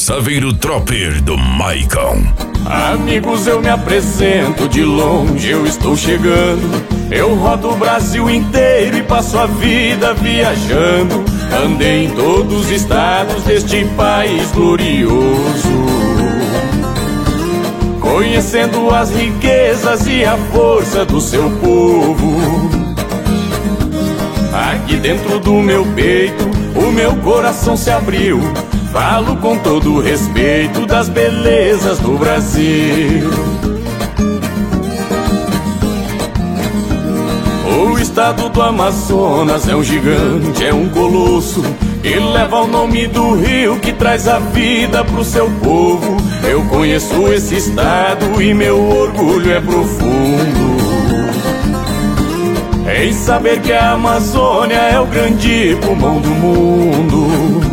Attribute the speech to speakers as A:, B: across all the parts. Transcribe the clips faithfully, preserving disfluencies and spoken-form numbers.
A: Saveiro Tropper do Maicon.
B: Amigos, eu me apresento, de longe eu estou chegando. Eu rodo o Brasil inteiro e passo a vida viajando. Andei em todos os estados deste país glorioso, conhecendo as riquezas e a força do seu povo. Aqui dentro do meu peito, o meu coração se abriu. Falo com todo respeito das belezas do Brasil. O estado do Amazonas é um gigante, é um colosso, e leva o nome do rio que traz a vida pro seu povo. Eu conheço esse estado e meu orgulho é profundo em saber que a Amazônia é o grande pulmão do mundo.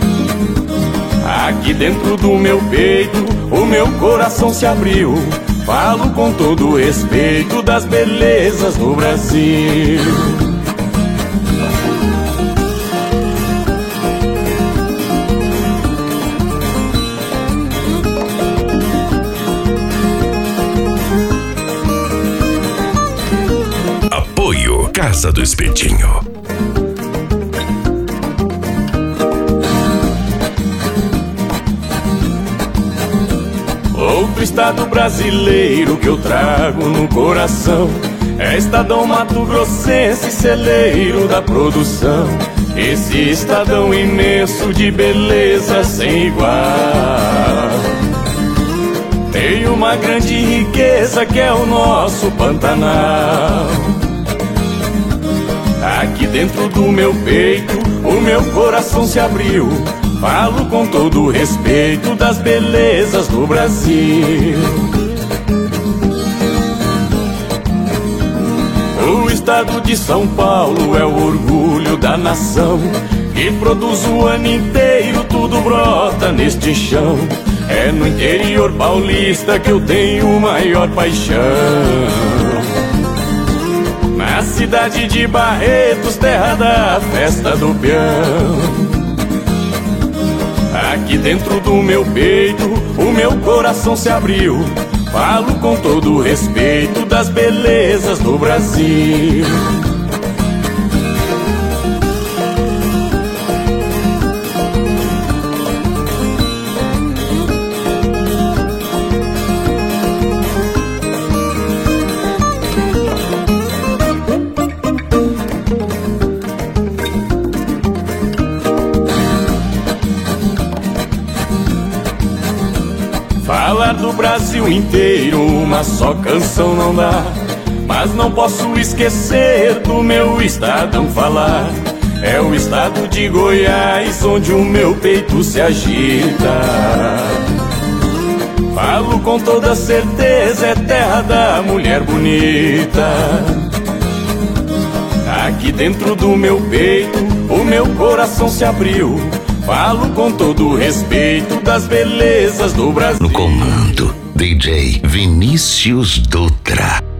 B: Aqui dentro do meu peito, o meu coração se abriu. Falo com todo respeito das belezas do Brasil.
A: Apoio Casa do Espetinho.
B: Outro estado brasileiro que eu trago no coração é Estadão Mato Grossense, celeiro da produção. Esse estadão imenso de beleza sem igual tem uma grande riqueza que é o nosso Pantanal. Aqui dentro do meu peito, o meu coração se abriu. Falo com todo respeito das belezas do Brasil. O estado de São Paulo é o orgulho da nação, que produz o ano inteiro, tudo brota neste chão. É no interior paulista que eu tenho maior paixão. Na cidade de Barretos, terra da festa do peão. Aqui dentro do meu peito, o meu coração se abriu. Falo com todo respeito das belezas do Brasil. Falar do Brasil inteiro, uma só canção não dá, mas não posso esquecer do meu estadão falar. É o estado de Goiás, onde o meu peito se agita. Falo com toda certeza, é terra da mulher bonita. Aqui dentro do meu peito, o meu coração se abriu. Falo com todo respeito das belezas do Brasil.
A: No comando, D J Vinícius Dutra.